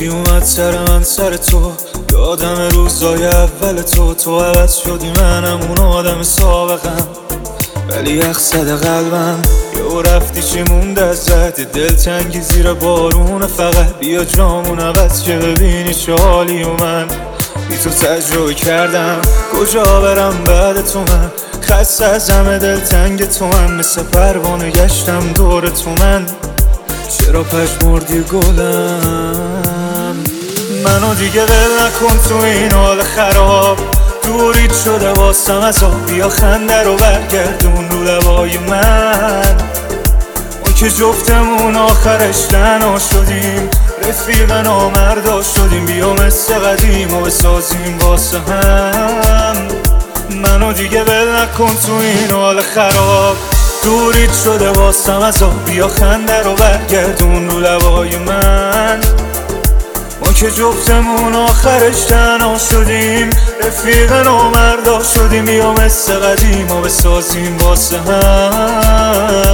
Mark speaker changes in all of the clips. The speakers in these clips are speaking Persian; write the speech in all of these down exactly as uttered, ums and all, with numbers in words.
Speaker 1: کی اومد سر من سر تو، یادم روزای اول تو تو عوض شدی، منم اون آدم سابقم، ولی یخ زده قلبم. یهو رفتی چی مونده ازت، دلتنگی زیر بارون، فقط بیا جامون عوض که ببینی چه حالی. و من بی تو تجربه کردم، کجا برم بعد تو، من خسته از همه دلتنگ تو، من مثل پروانه گشتم دور تو، من چرا پشمردی گلم. منو دیگه ول نکن تو این حال خراب، دورید شده واسم از آب، بیا خنده رو برگردون رو لبای من. اون که جفتمون آخرش تنها شدیم، رفیق نامردا شدیم، بیا مثل قدیم و بسازیم واسه هم. منو دیگه ول نکن تو این حال خراب، دورید شده واسم از آب، بیا خنده رو برگردون رو لبای من. ما که جفتمون آخرش تنها شدیم، رفیق نامردا شدیم، بیا مثل قدیم و بسازیم واسه هم.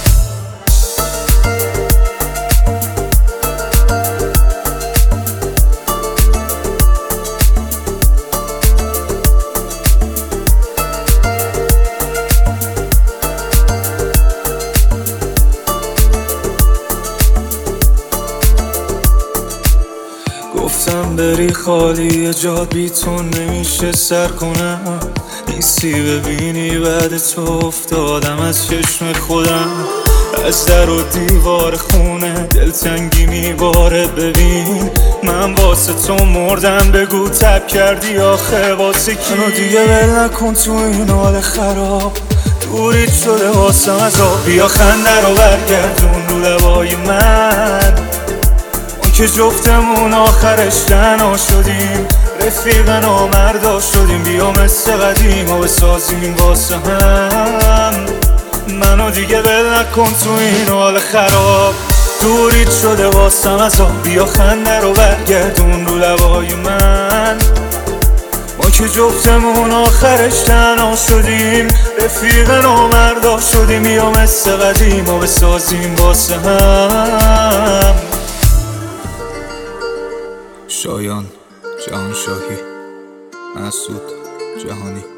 Speaker 1: گفتم بری خالی جاد، بی تو نمیشه سر کنم، نیستی ببینی بعد تو افتادم از چشم خودم. از در و دیوار خونه دلتنگی میباره، ببین من واسه تو مردم، بگو تب کردی آخه واسه کی. منو دیگه ول نکن تو این حال خراب، دورید شده واسم از آب، بیا خنده رو برگردون رو لبای من. که جفتمون آخرش تنها شدیم، رفیق نامردا شدیم، بیا مثل قدیم و بسازیم واسه هم. منو دیگه ول نکن تو این حال خراب، دورید شده واسم از آب، بیا خنده رو برگردون رو لبای من. ما که جفتمون آخرش تنها شدیم، رفیق نامردا شدیم، بیا مثل قدیم و بسازیم واسه هم.
Speaker 2: شایان جهانشاهی، مسعود جهانی.